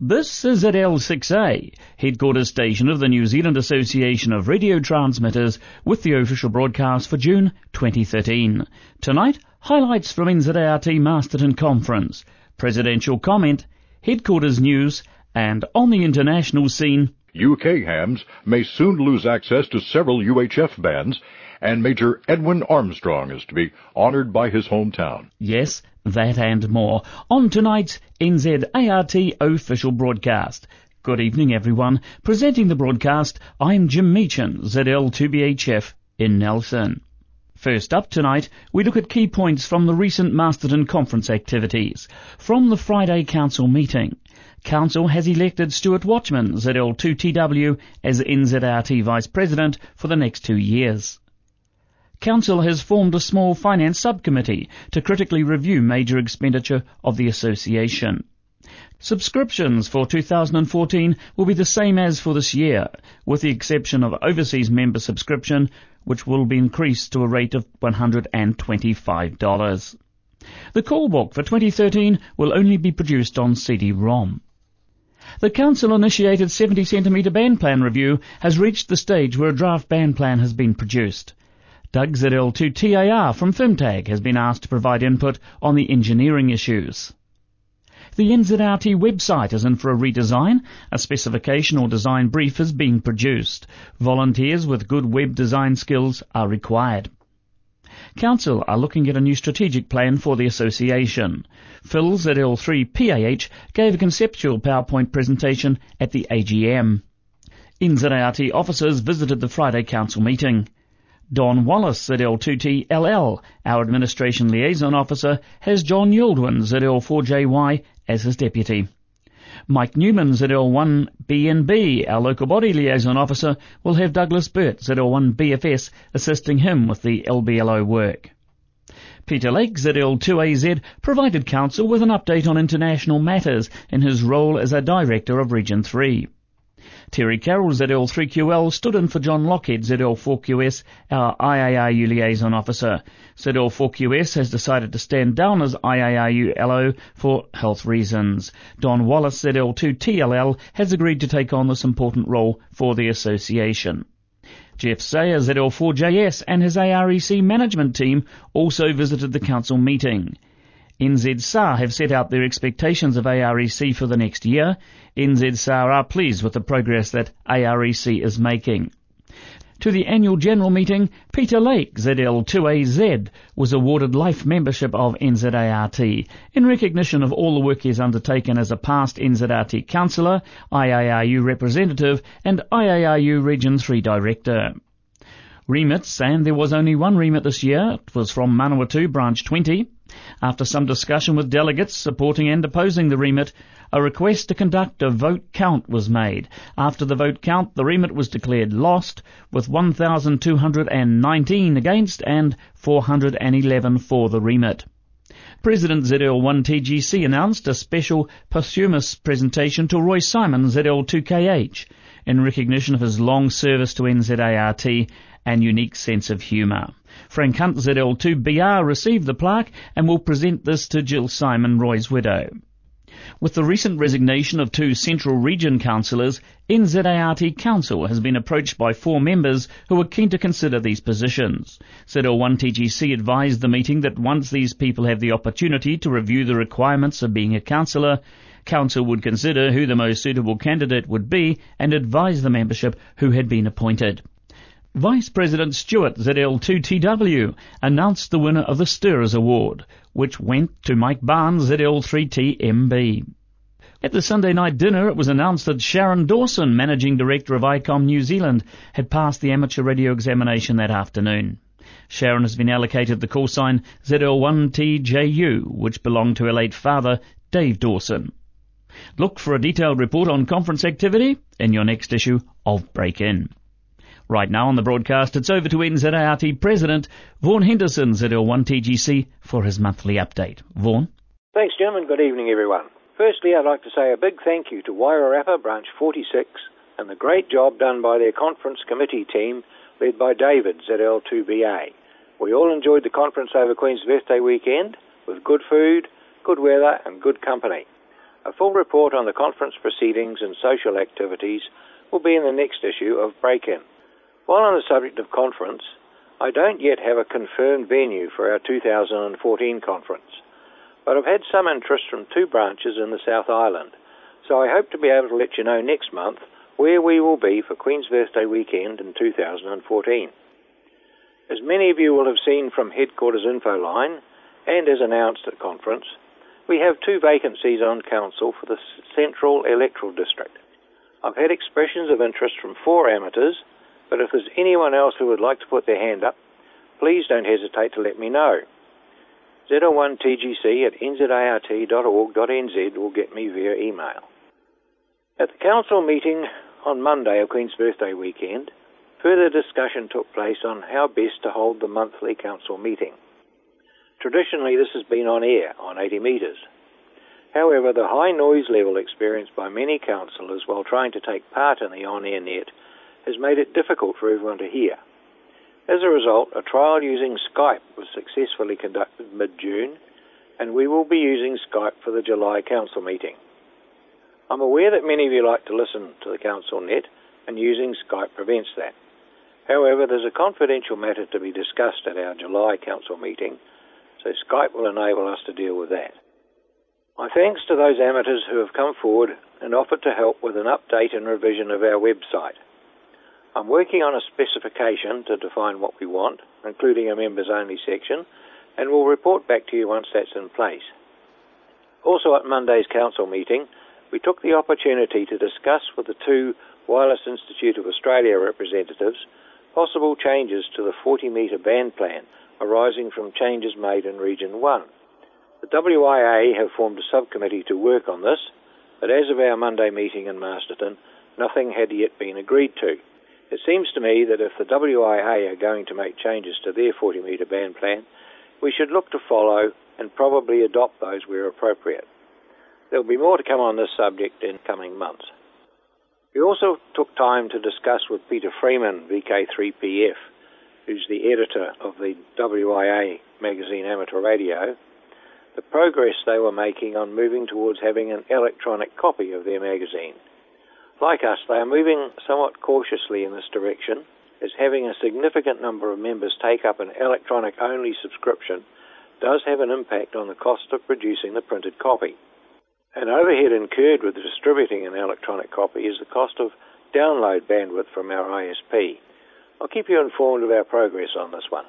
This is at L6A, headquarters station of the New Zealand Association of Radio Transmitters, with the official broadcast for June 2013. Tonight, highlights from NZART Masterton Conference, presidential comment, headquarters news, and on the international scene, UK hams may soon lose access to several UHF bands, and Major Edwin Armstrong is to be honoured by his hometown. Yes, that and more on tonight's NZART official broadcast. Good evening, everyone. Presenting the broadcast, I'm Jim Meechan, ZL2BHF in Nelson. First up tonight, we look at key points from the recent Masterton Conference activities. From the Friday Council meeting, Council has elected Stuart Watchman, ZL2TW, as NZART Vice President for the next 2 years. Council has formed a small finance subcommittee to critically review major expenditure of the association. Subscriptions for 2014 will be the same as for this year, with the exception of overseas member subscription, which will be increased to a rate of $125. The call book for 2013 will only be produced on CD-ROM. The Council-initiated 70cm band plan review has reached the stage where a draft band plan has been produced. Doug ZL2TAR from FimTag has been asked to provide input on the engineering issues. The NZART website is in for a redesign. A specification or design brief is being produced. Volunteers with good web design skills are required. Council are looking at a new strategic plan for the association. Phil ZL3PAH gave a conceptual PowerPoint presentation at the AGM. NZART officers visited the Friday Council meeting. Don Wallace, ZL2TLL, our Administration Liaison Officer, has John Yildwin, ZL4JY, as his deputy. Mike Newman, ZL1BNB, our Local Body Liaison Officer, will have Douglas Burt, ZL1BFS, assisting him with the LBLO work. Peter Lake, ZL2AZ, provided Council with an update on international matters in his role as a Director of Region 3. Terry Carroll, ZL3QL, stood in for John Lockhead, ZL4QS, our IARU Liaison Officer. ZL4QS has decided to stand down as IARU LO for health reasons. Don Wallace, ZL2TLL, has agreed to take on this important role for the association. Jeff Sayer, ZL4JS, and his AREC management team also visited the Council meeting. NZSAR have set out their expectations of AREC for the next year. NZSAR are pleased with the progress that AREC is making. To the annual general meeting, Peter Lake, ZL2AZ, was awarded life membership of NZART in recognition of all the work he has undertaken as a past NZART councillor, IARU representative, and IARU Region 3 director. Remits, and there was only one remit this year. It was from Manawatu, Branch 20. After some discussion with delegates supporting and opposing the remit, a request to conduct a vote count was made. After the vote count, the remit was declared lost, with 1,219 against and 411 for the remit. President ZL1TGC announced a special posthumous presentation to Roy Simon, ZL2KH, in recognition of his long service to NZART and unique sense of humour. Frank Hunt, ZL2BR, received the plaque and will present this to Jill Simon, Roy's widow. With the recent resignation of 2 Central Region councillors, NZART Council has been approached by 4 members who are keen to consider these positions. ZL1TGC advised the meeting that once these people have the opportunity to review the requirements of being a councillor, Council would consider who the most suitable candidate would be and advise the membership who had been appointed. Vice President Stewart, ZL2TW, announced the winner of the Stirrers Award, which went to Mike Barnes, ZL3TMB. At the Sunday night dinner, it was announced that Sharon Dawson, Managing Director of ICOM New Zealand, had passed the amateur radio examination that afternoon. Sharon has been allocated the call sign ZL1TJU, which belonged to her late father, Dave Dawson. Look for a detailed report on conference activity in your next issue of Break-In. Right now on the broadcast, it's over to NZART President Vaughan Henderson, ZL1TGC, for his monthly update. Vaughan? Thanks, Jim, and good evening, everyone. Firstly, I'd like to say a big thank you to Wairarapa, Branch 46, and the great job done by their conference committee team, led by David, ZL2BA. We all enjoyed the conference over Queen's Birthday weekend, with good food, good weather, and good company. A full report on the conference proceedings and social activities will be in the next issue of Break-In. While on the subject of conference, I don't yet have a confirmed venue for our 2014 conference, but I've had some interest from 2 branches in the South Island, so I hope to be able to let you know next month where we will be for Queen's Birthday weekend in 2014. As many of you will have seen from Headquarters info line, and as announced at conference, we have 2 vacancies on council for the Central Electoral District. I've had expressions of interest from 4 amateurs, but if there's anyone else who would like to put their hand up, please don't hesitate to let me know. ZL1TGC@nzart.org.nz will get me via email. At the council meeting on Monday of Queen's Birthday weekend, further discussion took place on how best to hold the monthly council meeting. Traditionally, this has been on air, on 80 metres. However, the high noise level experienced by many councillors while trying to take part in the on-air net has made it difficult for everyone to hear. As a result, a trial using Skype was successfully conducted mid-June, and we will be using Skype for the July council meeting. I'm aware that many of you like to listen to the council net, and using Skype prevents that. However, there's a confidential matter to be discussed at our July council meeting, so Skype will enable us to deal with that. My thanks to those amateurs who have come forward and offered to help with an update and revision of our website. I'm working on a specification to define what we want, including a members-only section, and will report back to you once that's in place. Also at Monday's council meeting, we took the opportunity to discuss with the 2 Wireless Institute of Australia representatives possible changes to the 40-metre band plan arising from changes made in Region 1. The WIA have formed a subcommittee to work on this, but as of our Monday meeting in Masterton, nothing had yet been agreed to. It seems to me that if the WIA are going to make changes to their 40-metre band plan, we should look to follow and probably adopt those where appropriate. There will be more to come on this subject in coming months. We also took time to discuss with Peter Freeman, VK3PF, who's the editor of the WIA magazine Amateur Radio, the progress they were making on moving towards having an electronic copy of their magazine. Like us, they are moving somewhat cautiously in this direction, as having a significant number of members take up an electronic-only subscription does have an impact on the cost of producing the printed copy. An overhead incurred with distributing an electronic copy is the cost of download bandwidth from our ISP. I'll keep you informed of our progress on this one.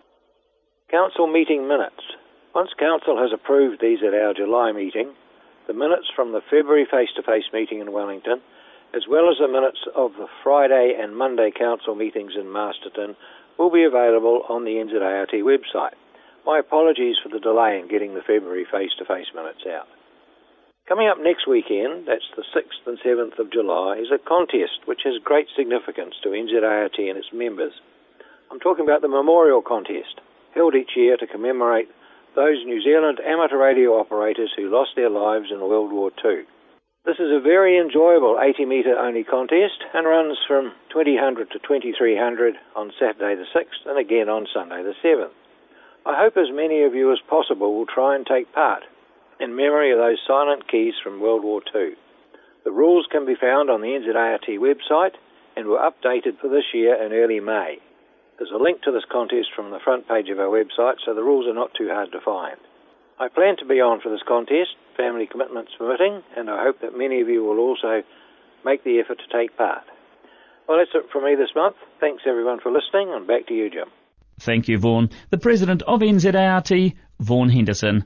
Council meeting minutes. Once Council has approved these at our July meeting, the minutes from the February face-to-face meeting in Wellington, as well as the minutes of the Friday and Monday Council meetings in Masterton, will be available on the NZART website. My apologies for the delay in getting the February face-to-face minutes out. Coming up next weekend, that's the 6th and 7th of July, is a contest which has great significance to NZART and its members. I'm talking about the Memorial Contest, held each year to commemorate those New Zealand amateur radio operators who lost their lives in World War II. This is a very enjoyable 80-metre only contest and runs from 2000 to 2300 on Saturday the 6th and again on Sunday the 7th. I hope as many of you as possible will try and take part in memory of those silent keys from World War II. The rules can be found on the NZART website and were updated for this year in early May. There's a link to this contest from the front page of our website, so the rules are not too hard to find. I plan to be on for this contest, family commitments permitting, and I hope that many of you will also make the effort to take part. Well, that's it from me this month. Thanks everyone for listening, and back to you, Jim. Thank you, Vaughan. The President of NZART, Vaughan Henderson,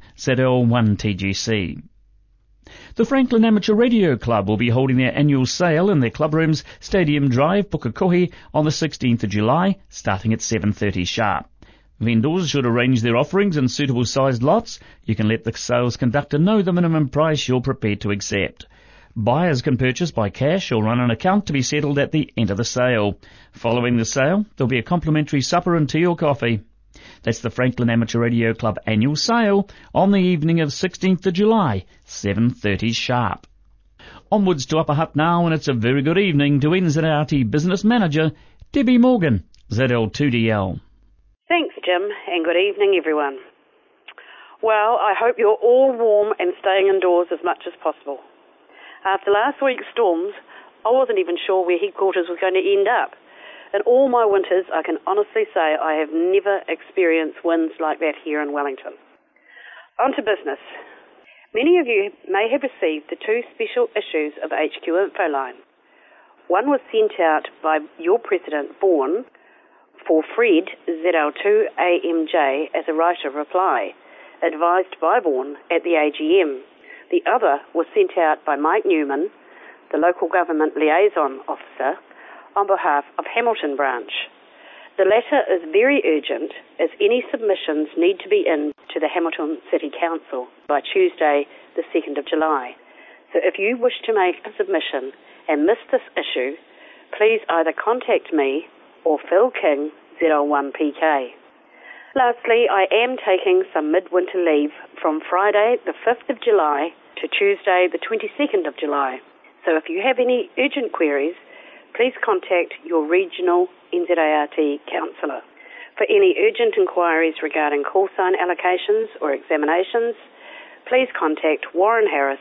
ZL1TGC. The Franklin Amateur Radio Club will be holding their annual sale in their clubrooms, Stadium Drive, Pukekohe, on the 16th of July, starting at 7:30 sharp. Vendors should arrange their offerings in suitable sized lots. You can let the sales conductor know the minimum price you're prepared to accept. Buyers can purchase by cash or run an account to be settled at the end of the sale. Following the sale, there'll be a complimentary supper and tea or coffee. That's the Franklin Amateur Radio Club annual sale on the evening of 16th of July, 7:30 sharp. Onwards to Upper Hutt now, and it's a very good evening to NZART Business Manager, Debbie Morgan, ZL2DL. Thanks, Jim, and good evening, everyone. Well, I hope you're all warm and staying indoors as much as possible. After last week's storms, I wasn't even sure where headquarters was going to end up. In all my winters, I can honestly say I have never experienced winds like that here in Wellington. On to business. Many of you may have received the 2 special issues of HQ Infoline. One was sent out by your President, Vaughan, for Fred, ZL2AMJ, as a right of reply, advised by Vaughan at the AGM. The other was sent out by Mike Newman, the Local Government Liaison Officer, on behalf of Hamilton Branch. The latter is very urgent, as any submissions need to be in to the Hamilton City Council by Tuesday, the 2nd of July. So if you wish to make a submission and miss this issue, please either contact me or Phil King, ZL1PK. Lastly, I am taking some midwinter leave from Friday, the 5th of July to Tuesday, the 22nd of July. So if you have any urgent queries, please contact your regional NZART counsellor. For any urgent inquiries regarding call sign allocations or examinations, please contact Warren Harris,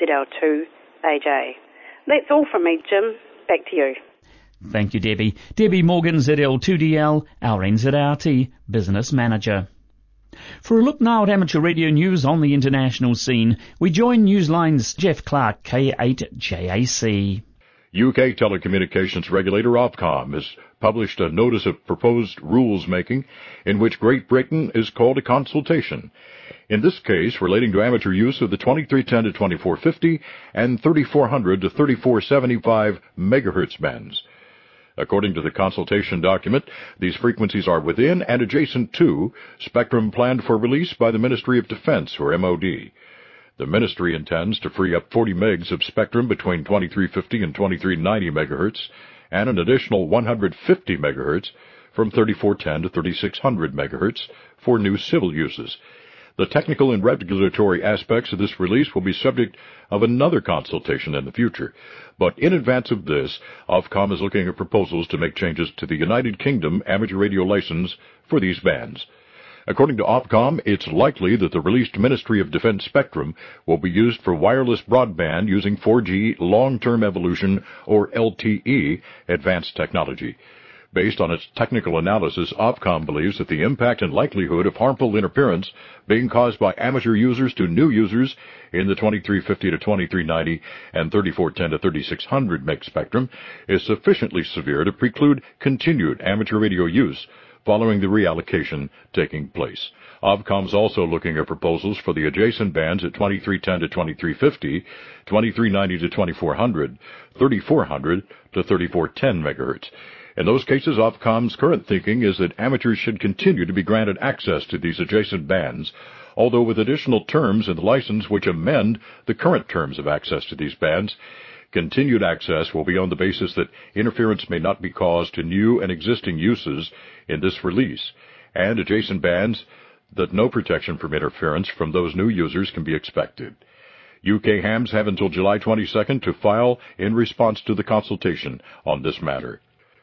ZL2AJ. That's all from me, Jim. Back to you. Thank you, Debbie. Debbie Morgan, ZL2DL, our NZART Business Manager. For a look now at amateur radio news on the international scene, we join Newsline's Jeff Clark, K8JAC. UK telecommunications regulator Ofcom has published a notice of proposed rules making in which Great Britain is called a consultation. In this case, relating to amateur use of the 2310 to 2450 and 3400 to 3475 megahertz bands. According to the consultation document, these frequencies are within and adjacent to spectrum planned for release by the Ministry of Defense, or MOD. The Ministry intends to free up 40 megs of spectrum between 2350 and 2390 megahertz and an additional 150 megahertz from 3410 to 3600 megahertz for new civil uses. The technical and regulatory aspects of this release will be subject of another consultation in the future. But in advance of this, Ofcom is looking at proposals to make changes to the United Kingdom amateur radio license for these bands. According to Ofcom, it's likely that the released Ministry of Defense spectrum will be used for wireless broadband using 4G long-term evolution, or LTE, advanced technology. Based on its technical analysis, Ofcom believes that the impact and likelihood of harmful interference being caused by amateur users to new users in the 2350 to 2390 and 3410 to 3600 meg spectrum is sufficiently severe to preclude continued amateur radio use following the reallocation taking place. Ofcom is also looking at proposals for the adjacent bands at 2310 to 2350, 2390 to 2400, 3400 to 3410 megahertz. In those cases, Ofcom's current thinking is that amateurs should continue to be granted access to these adjacent bands, although with additional terms in the license which amend the current terms of access to these bands. Continued access will be on the basis that interference may not be caused to new and existing uses in this release, and adjacent bands that no protection from interference from those new users can be expected. UK hams have until July 22nd to file in response to the consultation on this matter.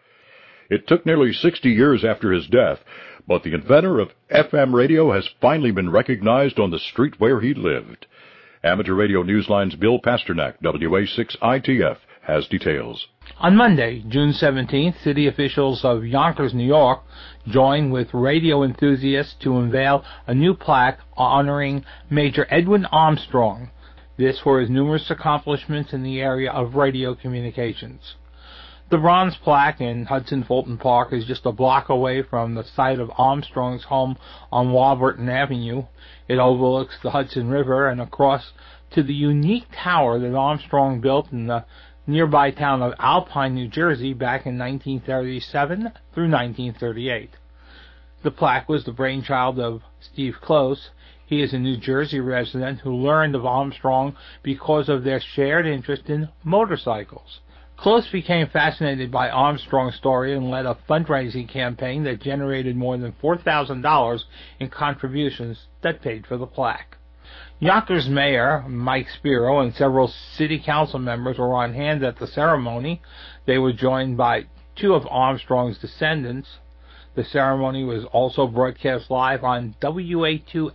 It took nearly 60 years after his death, but the inventor of FM radio has finally been recognized on the street where he lived. Amateur Radio Newsline's Bill Pasternak, WA6ITF, has details. On Monday, June 17th, city officials of Yonkers, New York, joined with radio enthusiasts to unveil a new plaque honoring Major Edwin Armstrong. This for his numerous accomplishments in the area of radio communications. The bronze plaque in Hudson Fulton Park is just a block away from the site of Armstrong's home on Warburton Avenue. It overlooks the Hudson River and across to the unique tower that Armstrong built in the nearby town of Alpine, New Jersey back in 1937 through 1938. The plaque was the brainchild of Steve Close. He is a New Jersey resident who learned of Armstrong because of their shared interest in motorcycles. Close became fascinated by Armstrong's story and led a fundraising campaign that generated more than $4,000 in contributions that paid for the plaque. Yonkers Mayor Mike Spiro and several city council members were on hand at the ceremony. They were joined by two of Armstrong's descendants. The ceremony was also broadcast live on WA2XM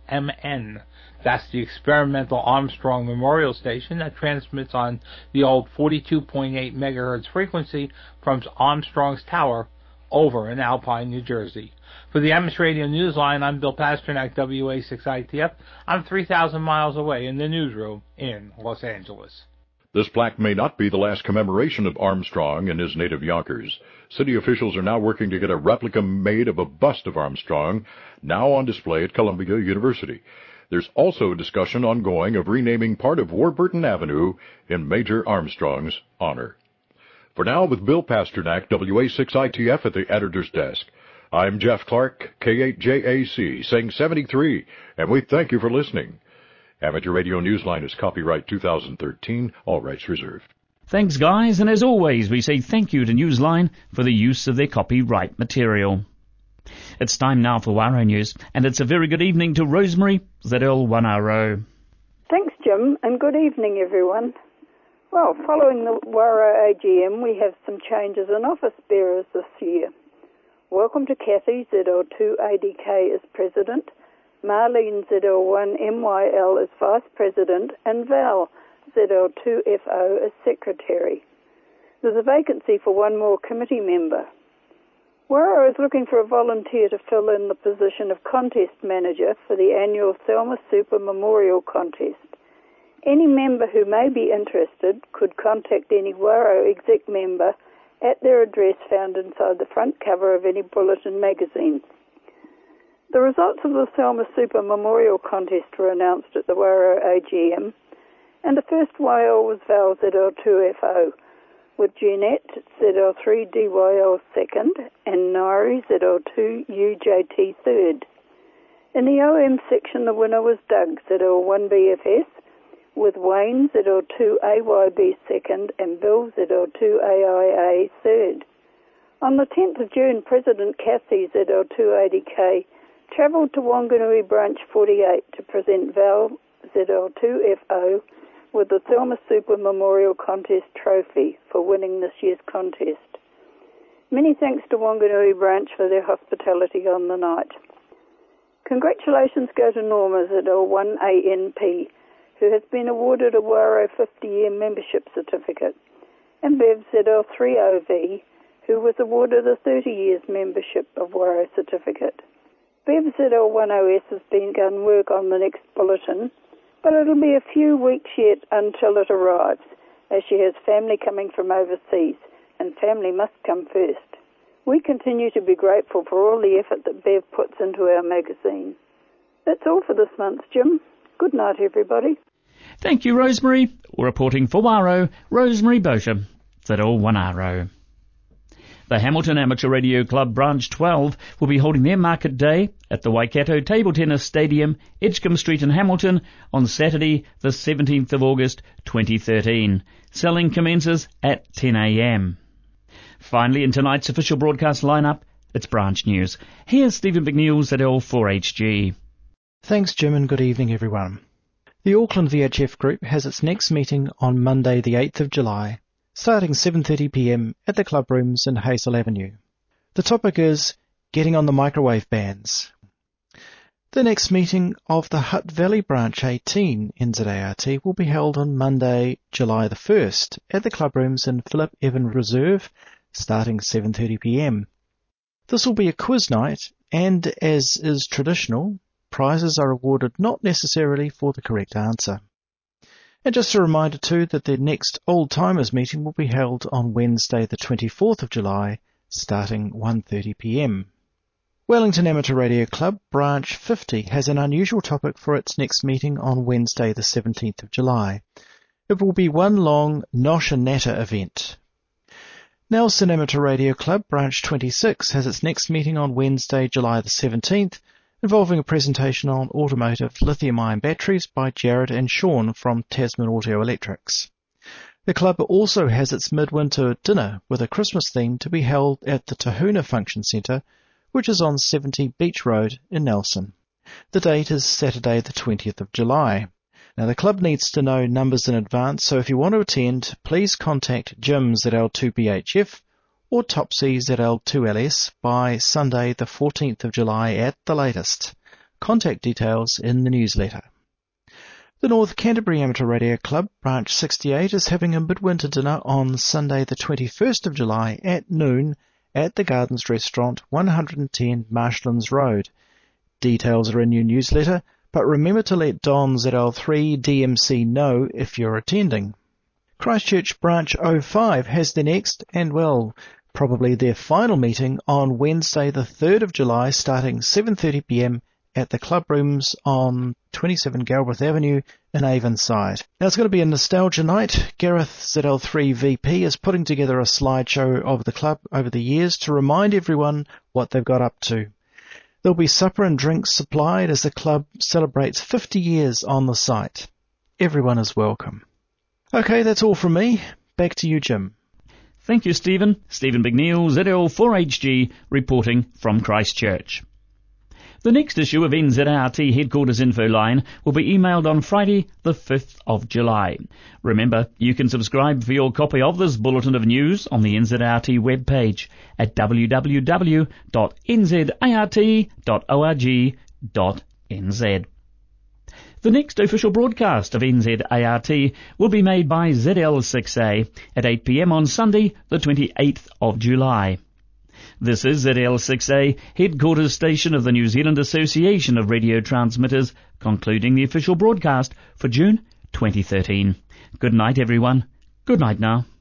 WMN. That's the Experimental Armstrong Memorial Station that transmits on the old 42.8 megahertz frequency from Armstrong's Tower over in Alpine, New Jersey. For the Amateur Radio Newsline, I'm Bill Pasternak, WA6ITF. I'm 3,000 miles away in the newsroom in Los Angeles. This plaque may not be the last commemoration of Armstrong in his native Yonkers. City officials are now working to get a replica made of a bust of Armstrong, now on display at Columbia University. There's also a discussion ongoing of renaming part of Warburton Avenue in Major Armstrong's honor. For now, with Bill Pasternak, WA6ITF at the editor's desk, I'm Jeff Clark, K8JAC, saying 73, and we thank you for listening. Amateur Radio Newsline is copyright 2013, all rights reserved. Thanks, guys, and as always, we say thank you to Newsline for the use of their copyright material. It's time now for Waro News, and it's a very good evening to Rosemary ZL1RO. Thanks, Jim, and good evening, everyone. Well, following the Waro AGM, we have some changes in office bearers this year. Welcome to Kathy ZL2ADK as President, Marlene ZL1MYL as Vice President, and Val ZL2FO as Secretary. There's a vacancy for one more committee member. Waro is looking for a volunteer to fill in the position of Contest Manager for the annual Selma Super Memorial Contest. Any member who may be interested could contact any Waro exec member at their address found inside the front cover of any bulletin magazine. The results of the Selma Super Memorial Contest were announced at the Waro AGM, and the first YL was Val ZL2FO, with Jeanette ZL3DYL second and Nairi ZL2UJT third. In the OM section, the winner was Doug ZL1BFS, with Wayne ZL2AYB second and Bill ZL2AIA third. On the 10th of June, President Kathy ZL2ADK travelled to Wanganui Branch 48 to present Val ZL2FO with the Selma Super Memorial Contest trophy for winning this year's contest. Many thanks to Wanganui Branch for their hospitality on the night. Congratulations go to Norma ZL1ANP, who has been awarded a Waro 50-year membership certificate, and Bev ZL3OV, who was awarded a 30 years membership of Waro certificate. Bev ZL1OS has begun work on the next bulletin, but it'll be a few weeks yet until it arrives, as she has family coming from overseas, and family must come first. We continue to be grateful for all the effort that Bev puts into our magazine. That's all for this month, Jim. Good night, everybody. Thank you, Rosemary. Reporting for Waro, Rosemary Bosher, ZL1RO. The Hamilton Amateur Radio Club Branch 12 will be holding their market day at the Waikato Table Tennis Stadium, Edgecombe Street in Hamilton, on Saturday, the 17th of August 2013. Selling commences at 10 a.m. Finally, in tonight's official broadcast lineup, it's Branch News. Here's Stephen McNeil, ZL4HG. Thanks, Jim, and good evening, everyone. The Auckland VHF Group has its next meeting on Monday, the 8th of July, starting 7:30 p.m. at the club rooms in Hazel Avenue. The topic is getting on the microwave bands. The next meeting of the Hutt Valley Branch 18 NZART will be held on Monday, July the 1st at the club rooms in Philip Evan Reserve, starting 7:30 p.m. This will be a quiz night, and as is traditional, prizes are awarded not necessarily for the correct answer. And just a reminder too that the next Old Timers meeting will be held on Wednesday the 24th of July, starting 1:30 p.m. Wellington Amateur Radio Club Branch 50 has an unusual topic for its next meeting on Wednesday the 17th of July. It will be one long Nosh and Natter event. Nelson Amateur Radio Club Branch 26 has its next meeting on Wednesday, July the 17th, involving a presentation on automotive lithium-ion batteries by Jared and Sean from Tasman Auto Electrics. The club also has its midwinter dinner with a Christmas theme to be held at the Tahuna Function Centre, which is on 70 Beach Road in Nelson. The date is Saturday the 20th of July. Now the club needs to know numbers in advance, so if you want to attend, please contact Jim ZL2BHF or Topsy ZL2LS by Sunday the 14th of July at the latest. contact details in the newsletter. The North Canterbury Amateur Radio Club, Branch 68, is having a midwinter dinner on Sunday the 21st of July at noon at the Gardens Restaurant, 110 Marshlands Road. Details are in your newsletter, but remember to let Don ZL3 DMC know if you're attending. Christchurch Branch 05 has their next and, well, probably their final meeting on Wednesday the 3rd of July starting 7:30 p.m. at the club rooms on 27 Galbraith Avenue in Avonside. Now it's going to be a nostalgia night. Gareth ZL3 VP is putting together a slideshow of the club over the years to remind everyone what they've got up to. There'll be supper and drinks supplied as the club celebrates 50 years on the site. Everyone is welcome. Okay, that's all from me. Back to you, Jim. Thank you, Stephen. Stephen McNeil, ZL4HG, reporting from Christchurch. The next issue of NZRT Headquarters Info Line will be emailed on Friday the 5th of July. Remember, you can subscribe for your copy of this bulletin of news on the NZRT webpage at www.nzart.org.nz. The next official broadcast of NZART will be made by ZL6A at 8 p.m. on Sunday the 28th of July. This is ZL6A, headquarters station of the New Zealand Association of Radio Transmitters, concluding the official broadcast for June 2013. Good night, everyone. Good night now.